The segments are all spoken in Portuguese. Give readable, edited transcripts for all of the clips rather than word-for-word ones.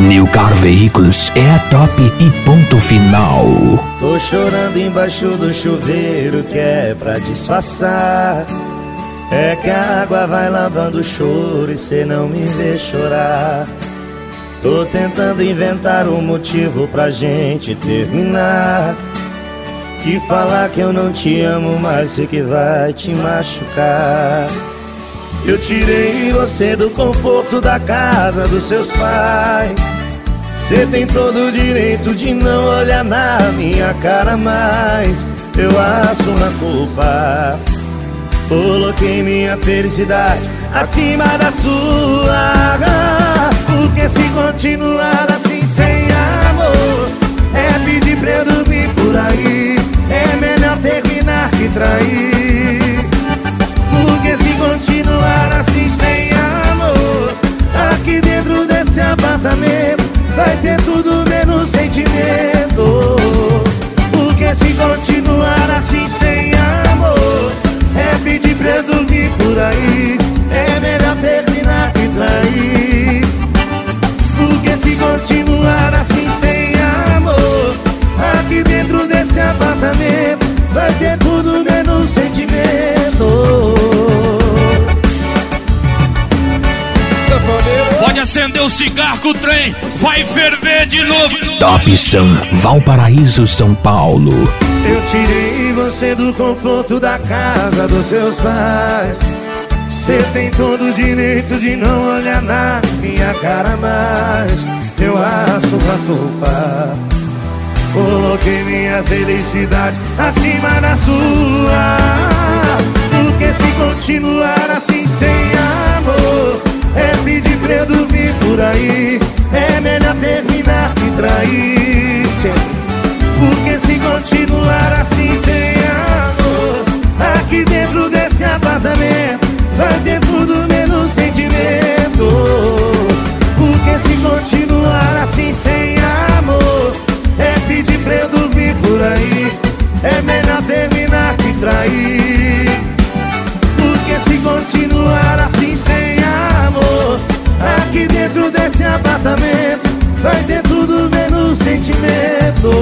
New Car Veículos é a top e ponto final. Tô chorando embaixo do chuveiro que é pra disfarçar. É que a água vai lavando o choro e cê não me vê chorar. Tô tentando inventar um motivo pra gente terminar. Que falar que eu não te amo mais sei que vai te machucar. Eu tirei você do conforto da casa dos seus pais. Cê tem todo o direito de não olhar na minha cara mais. Eu assumo a culpa. Coloquei minha felicidade acima da sua. Porque se continuar assim sem amor é pedir pra eu dormir por aí. É melhor terminar que trair. Porque se continuar assim sem amor aqui dentro desse apartamento vai ter tudo menos sentimento. Porque se continuar assim sem amor é pedir pra eu dormir por aí. É melhor terminar que trair. Porque se continuar assim sem amor aqui dentro desse apartamento vai ter tudo menos sentimento. Pode acender o cigarro que o trem vai ferver de novo. Top Sam, Valparaíso, São Paulo. Eu tirei você do conforto da casa dos seus pais. Cê tem todo o direito de não olhar na minha cara mais. Eu assumo a culpa. Coloquei minha felicidade acima da sua. Porque se continuar assim sem amor é pedir pra eu dormir por aí. É melhor terminar que trair. Porque se continuar assim sem amor aqui dentro desse apartamento vai ter tudo menos sentimento. Porque se continuar assim sem amor é pedir pra eu dormir por aí. É melhor terminar que trair. Porque se continuar assim sem amor aqui dentro desse apartamento vai ter tudo menos sentimento.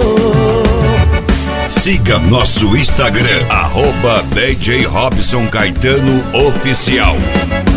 Siga nosso Instagram, @DJ Robson Caetano Oficial.